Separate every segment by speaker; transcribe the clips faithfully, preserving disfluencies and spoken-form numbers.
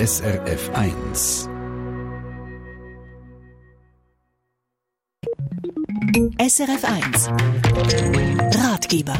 Speaker 1: S R F eins.
Speaker 2: S R F eins Ratgeber.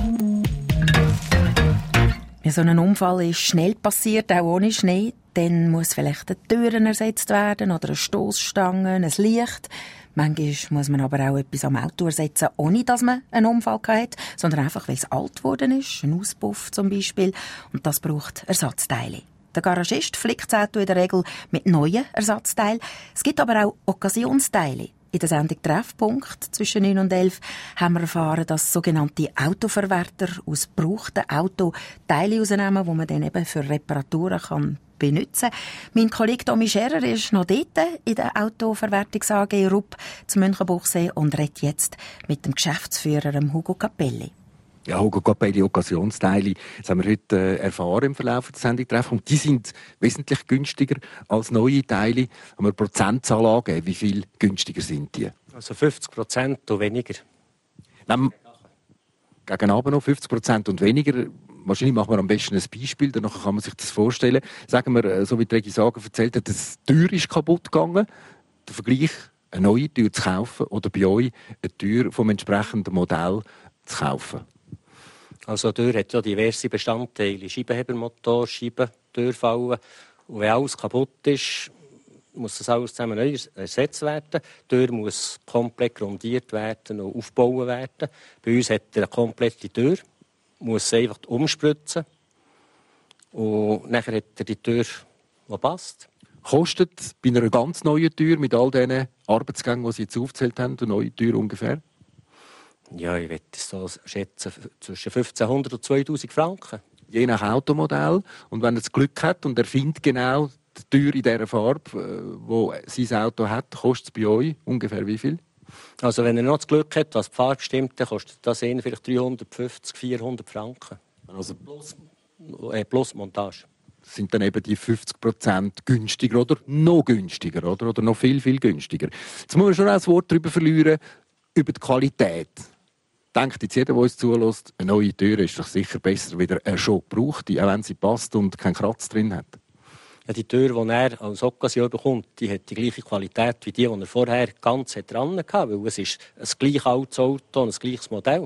Speaker 3: Ja, so ein Unfall ist schnell passiert, auch ohne Schnee. Dann muss vielleicht eine Türen ersetzt werden oder eine Stossstange, ein Licht. Manchmal muss man aber auch etwas am Auto ersetzen, ohne dass man einen Unfall hat, sondern einfach, weil es alt geworden ist, ein Auspuff zum Beispiel. Und das braucht Ersatzteile. Der Garagist flickt das Auto in der Regel mit neuen Ersatzteilen. Es gibt aber auch Occasionsteile. In der Sendung Treffpunkt zwischen neun und elf haben wir erfahren, dass sogenannte Autoverwerter aus gebrauchten Autos Teile rausnehmen, die man dann eben für Reparaturen kann benutzen kann. Mein Kollege Tommy Scherer ist noch dort in der Autoverwertungs A G Rupp zu Münchenbuchsee und redet jetzt mit dem Geschäftsführer Hugo Capelli.
Speaker 4: Ja, Hugo Capelli, Occasionsteile, das haben wir heute äh, erfahren im Verlauf der Sendung Treffen. Und die sind wesentlich günstiger als neue Teile. Haben wir eine Prozentzahl angegeben, wie viel günstiger sind die?
Speaker 5: Also fünfzig Prozent und weniger.
Speaker 4: Nehmen gegen Abend noch fünfzig Prozent und weniger. Wahrscheinlich machen wir am besten ein Beispiel, danach kann man sich das vorstellen. Sagen wir, so wie die Regi Sager erzählt hat, dass die Tür ist kaputt gegangen. Der Vergleich, eine neue Tür zu kaufen oder bei euch eine Tür vom entsprechenden Modell zu kaufen.
Speaker 5: Also eine Tür hat ja diverse Bestandteile. Scheibenhebermotor, Scheiben, Türfallen. Und wenn alles kaputt ist, muss das alles zusammen neu ersetzt werden. Die Tür muss komplett grundiert werden und aufgebaut werden. Bei uns hat er eine komplette Tür, muss sie einfach umspritzen. Und nachher hat er die Tür, die passt.
Speaker 4: Kostet bei einer ganz neuen Tür mit all diesen Arbeitsgängen, die Sie jetzt aufgezählt haben, eine neue Tür ungefähr?
Speaker 5: Ja, ich würde es so schätzen, zwischen fünfzehnhundert und zweitausend Franken.
Speaker 4: Je nach Automodell. Und wenn er das Glück hat und er findet genau die Tür in dieser Farbe, die sein Auto hat, kostet es bei euch ungefähr wie viel?
Speaker 5: Also wenn er noch das Glück hat, dass die Farbe stimmt, dann kostet das vielleicht dreihundertfünfzig, vierhundert Franken.
Speaker 4: Also
Speaker 5: plus, äh, plus Montage.
Speaker 4: Das sind dann eben die fünfzig Prozent günstiger oder noch günstiger oder, oder noch viel, viel günstiger. Jetzt muss man schon ein Wort darüber verlieren, über die Qualität. Denkt jetzt jeder, der uns zulässt, eine neue Tür ist doch sicher besser wieder eine schon gebrauchte, auch wenn sie passt und keinen Kratz drin hat.
Speaker 5: Ja, die Tür, die er als Occasion bekommt, die hat die gleiche Qualität wie die, die er vorher ganz dran hatte, weil es ist ein gleich altes Auto und ein gleiches Modell.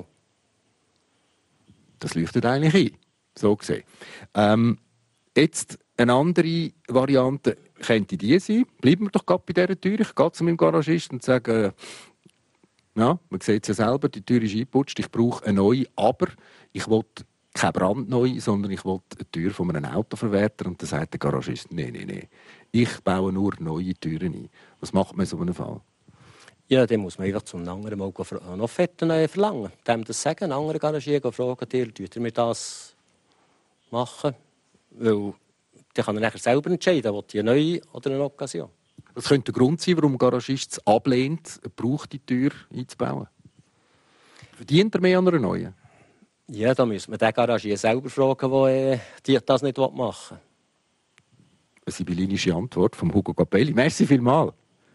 Speaker 4: Das leuchtet eigentlich ein, so gesehen. Ähm, jetzt eine andere Variante könnte die sein. Bleiben wir doch gerade bei dieser Tür. Ich gehe zu meinem Garagisten und sage, ja, man sieht es ja selber, die Tür ist eingeputzt, ich brauche eine neue, aber ich will keine brandneue, sondern ich will eine Tür von einem Autoverwerter. Und dann sagt der Garagist, nein, nein, nein, ich baue nur neue Türen ein. Was macht man in so einem Fall?
Speaker 5: Ja, dann muss man einfach zum anderen mal eine Offerte verlangen. Dem das sagen, einen anderen Garagier fragen, dir, tut ihr mir das machen? Weil dann kann er nachher selber entscheiden, ob die eine neue oder eine Occasion.
Speaker 4: Das könnte der Grund sein, warum ein Garagist es ablehnt, eine gebrauchte Tür einzubauen. Verdient er mehr an einer neuen?
Speaker 5: Ja, da müssen wir den Garagier selber fragen, der äh, das nicht machen will.
Speaker 4: Eine sibyllinische Antwort von Hugo Capelli. Merci vielmals.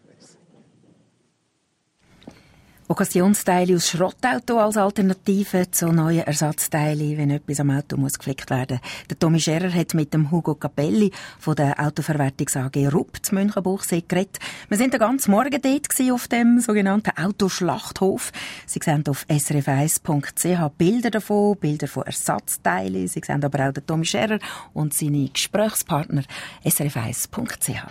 Speaker 3: Occasionsteile aus Schrottauto als Alternative zu neuen Ersatzteilen, wenn etwas am Auto muss gepflegt werden muss. Der Tommy Scherer hat mit dem Hugo Capelli von der Autoverwertungs A G Rupp zu Münchenbuchsee geredet. Wir sind den ganzen Morgen dort auf dem sogenannten Autoschlachthof. Sie sehen auf s r f eins punkt c h Bilder davon, Bilder von Ersatzteilen. Sie sehen aber auch den Tommy Scherer und seine Gesprächspartner s r f eins punkt c h.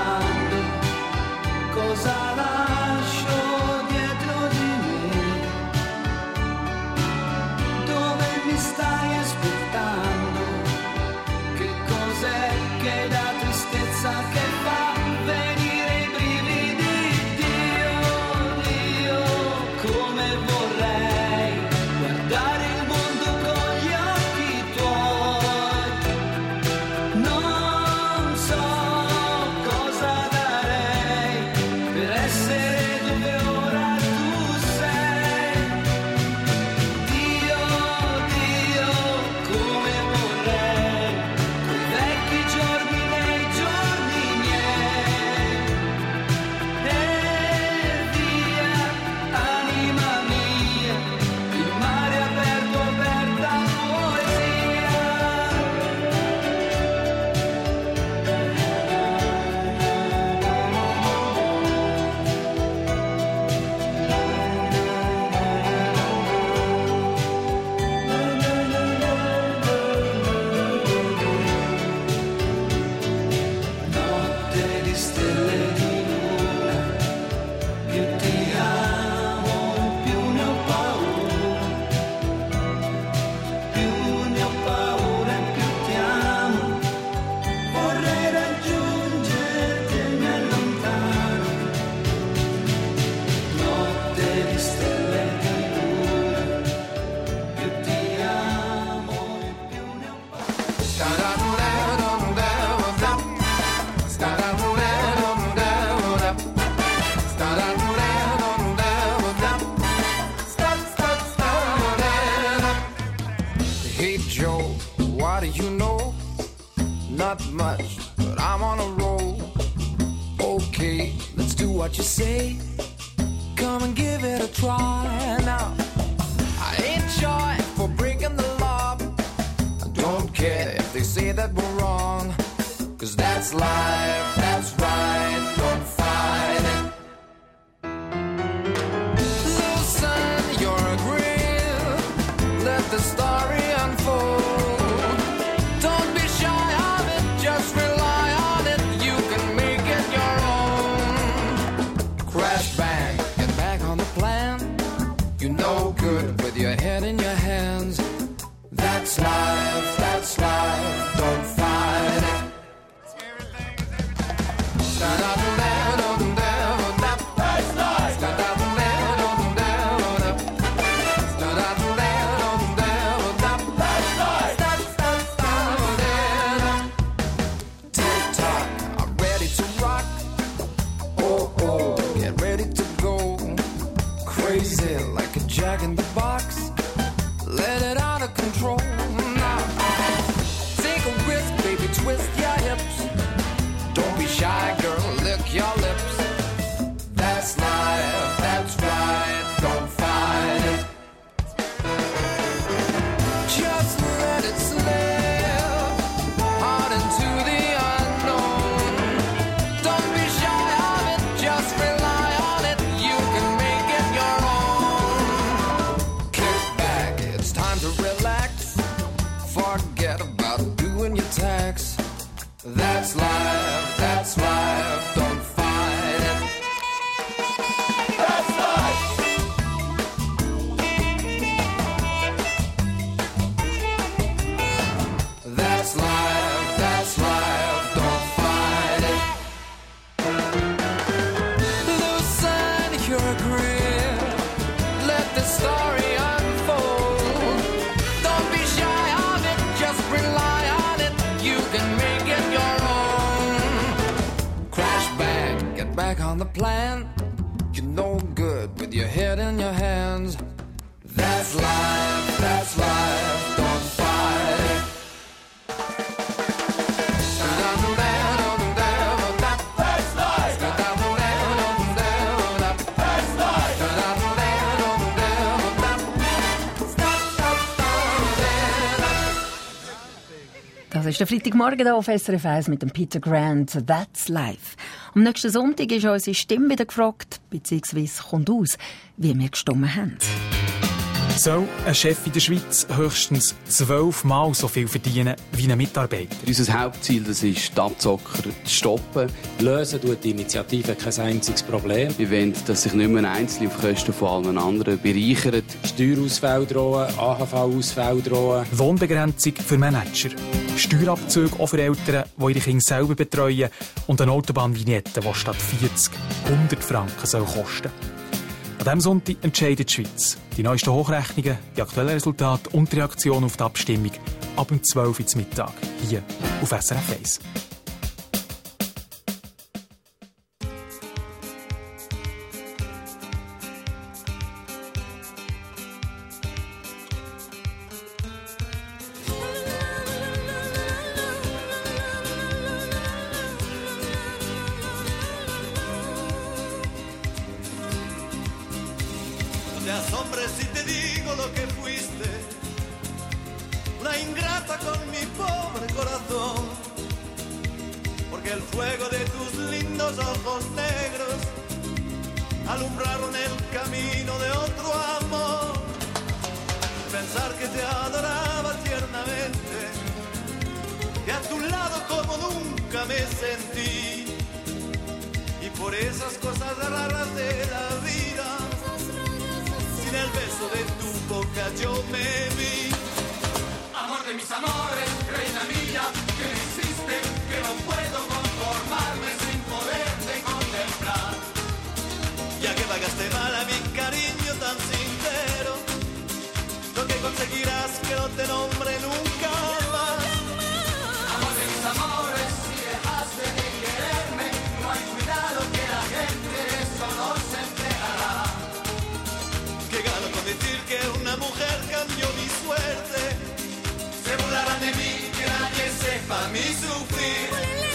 Speaker 6: domando cosa lascio dietro di me, dove mi stai aspettando, che cos'è che dà tristezza che fa venire i brividi. Dio, Dio, come vorrei guardare il mondo con gli occhi tuoi, non so cosa darei per essere dove ora tu sei. Dio, Dio, come vorrei quei vecchi giorni nei giorni miei. E via, anima mia, il mare aperto, aperta poesia. Notte di stelle di luna, più ti amo più ne ho paura, più ne ho paura e più ti amo, vorrei raggiungerti e mi allontano. Notte di stelle di luna, più ti amo e più ne ho paura.
Speaker 7: Hey Joe, what do you know? Not much, but I'm on a roll. Okay, let's do what you say. Come and give it a try now. I ain't shy for breaking the law. I don't care if they say that we're wrong, 'cause that's life, that's right, don't fight it. Loosen your grip, let the story unfold. Don't be shy of it, just rely on it. You can make it your own. Crash bang, get back on the plan. You know good with your head in your hands. That's life, that's life, don't fight it. Tick-tock, I'm ready to rock. Oh, oh, get ready to go. Crazy like a jack in the box. Let it out of control now. Take a risk, baby, twist your hips. Don't be shy, girl, lick your lips. That's life, that's right, don't fight it. Just let it slip out into the unknown. Don't be shy of it, just rely on it. You can make it your own. Kick back, it's time to relax. Forget about doing your tax. That's life, that's life, don't fight it. That's life. That's life, that's life, don't fight it. Loosen your grip, let the story unfold. Don't be shy of it, just rely on it. You can make it your own. Crash bang, get back on the plan. You're no good with your head in your hands. That's life, that's life, don't fight it. That's life. That's life.
Speaker 3: Das ist der Freitagmorgen hier auf S R F eins mit dem Peter Grant. That's Life. Am nächsten Sonntag ist unsere Stimme wieder gefragt, beziehungsweise kommt aus, wie wir gestimmt haben.
Speaker 8: Soll ein Chef in der Schweiz höchstens zwölfmal so viel verdienen wie ein Mitarbeiter?
Speaker 9: Unser Hauptziel das ist, die Abzocker zu stoppen.
Speaker 10: Lösen tut die Initiative kein einziges Problem.
Speaker 9: Wir wollen, dass sich nicht mehr einzeln auf Kosten von allen anderen bereichern.
Speaker 10: Steuerausfälle drohen, A H V-Ausfälle drohen.
Speaker 8: Lohnbegrenzung für Manager. Steuerabzüge auch für Eltern, die ihre Kinder selber betreuen. Und eine Autobahnvignette, die statt vierzig hundert Franken soll kosten. An diesem Sonntag entscheidet die Schweiz. Die neuesten Hochrechnungen, die aktuellen Resultate und die Reaktion auf die Abstimmung ab um zwölf Uhr zum Mittag hier auf S R F eins.
Speaker 11: te asombres si te digo lo que fuiste, una ingrata con mi pobre corazón, porque el fuego de tus lindos ojos negros alumbraron el camino de otro amor. Pensar que te adoraba tiernamente, que a tu lado como nunca me sentí, y por esas cosas raras de la vida, sin el beso de tu boca yo me vi. Amor de mis amores, reina mía, que me hiciste, que no puedo conformarme sin poderte contemplar. Ya que pagaste mal a mi cariño tan sincero, lo que conseguirás que no te nombre nunca más. Amor de mis amores, si dejaste de quererme, no hay cuidado que la gente de eso no se enterará. Que gano con decir que una mujer cambió mi suerte, se burlarán de mí, que nadie sepa mi sufrir.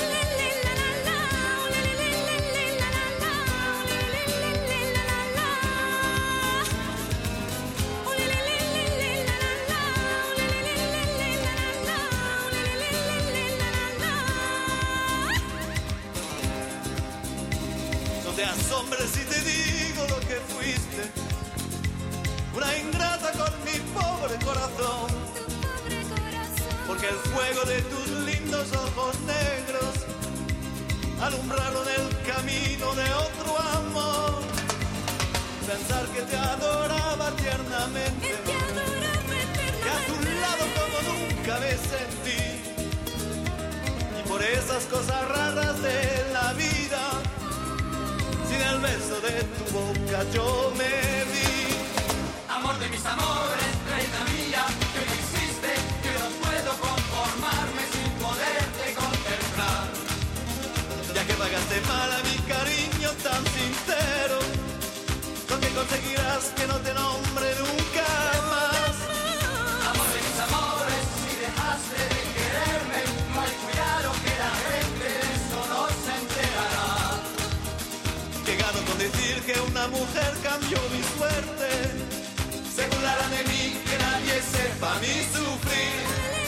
Speaker 11: No te asombres si te digo lo que fuiste, una ingrata con mi pobre corazón, porque el fuego de tus lindos ojos negros alumbraron el camino de otro amor. Pensar que te adoraba tiernamente, que a tu lado como nunca me sentí, y por esas cosas raras de la vida, sin el beso de tu boca yo me vi. Amor de mis amores, reina mía, que me hiciste, que no puedo conformarme sin poderte contemplar. Ya que pagaste mal a mi cariño tan sincero, lo que conseguirás que no te nombre nunca más. Amor de mis amores, si dejaste de quererme, no hay cuidado que la gente de eso no se enterará. Que gano con decir que una mujer cambió mi suerte, se burlarán de mí, que nadie sepa mi sufrir.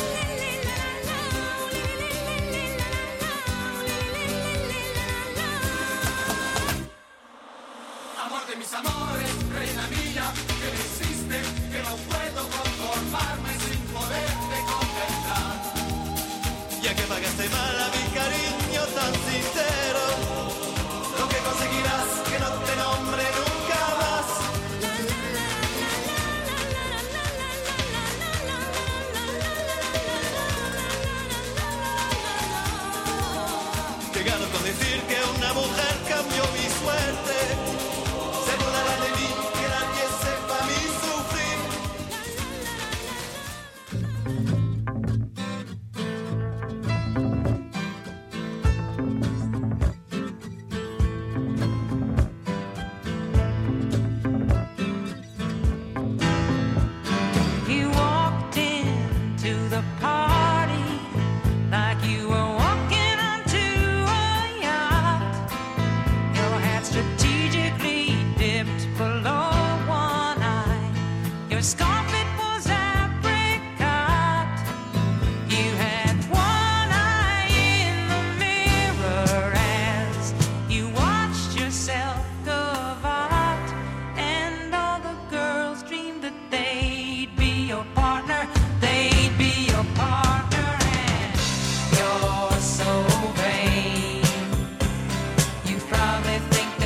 Speaker 11: Amor de mis amores, reina mía, que me hiciste, que no puedo conformarme sin poderte contemplar. Ya que pagaste mal a mi cariño tan sincero, lo que conseguirás que no te nombre nunca más. Que gano con decir que una mujer cambió mi suerte, se burlará de mí, que nadie sepa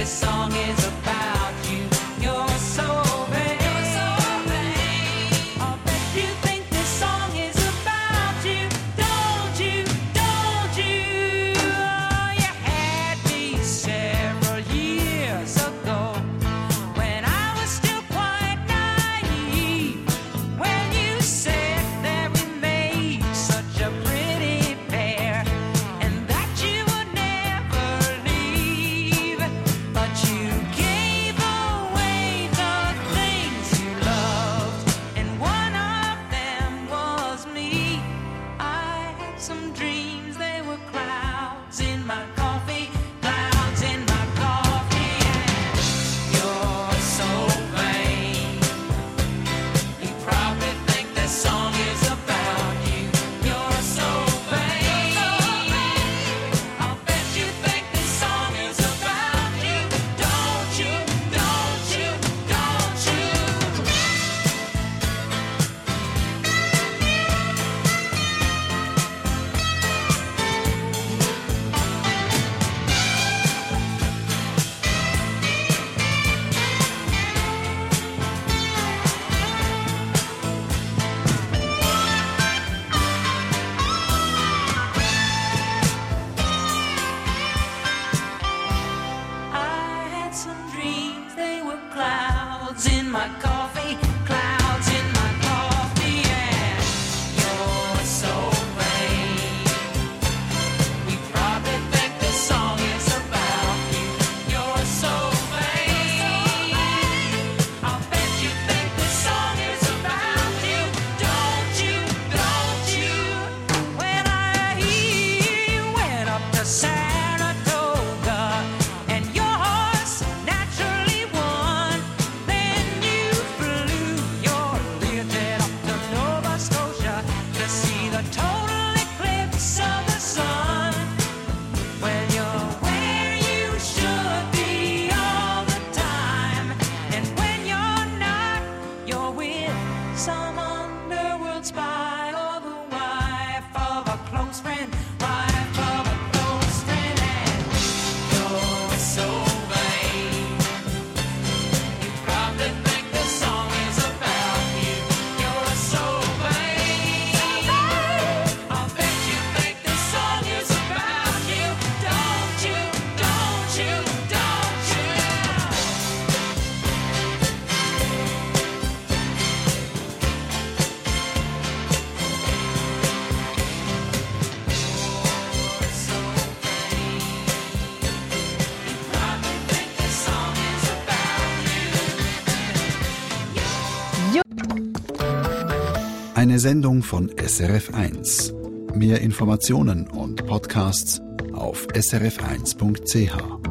Speaker 6: this song is about you. You're so vain. You're so vain. I bet you think this song is about you. Don't you? Don't you? Oh, you had me several years ago when I was still quite naive. When you said that we made such a pretty pair and that you would never leave, but you gave away the things you loved, and one of them was me. I had some dreams, they were clouds in my coffee, clouds in my coffee, and you're so vain. You probably think this song is about you. You're so vain. I'll bet you think this song is about you. Don't you? Don't you? Don't you? I had some dreams, they were clouds in my coffee, clouds in my coffee, and you're so vain. You probably think this song is about you. You're so vain. I'll bet you think this song is about you. Don't you? Don't you? When I hear you went up to Saratoga and your horse naturally won, then you flew your Learjet up to Nova Scotia to see the total eclipse of the sun. Well, you're where you should be all the time, and when you're not, you're with some underworld spy or the wife of a close friend, wife of a close friend, and you're so vain. You probably think this song is about you. You're so vain. I'll bet you think this song is about you. Don't you? Don't you? Don't you? You're so vain. You probably think this song is about you.
Speaker 1: Eine Sendung von S R F eins. Mehr Informationen und Podcasts auf s r f eins punkt c h.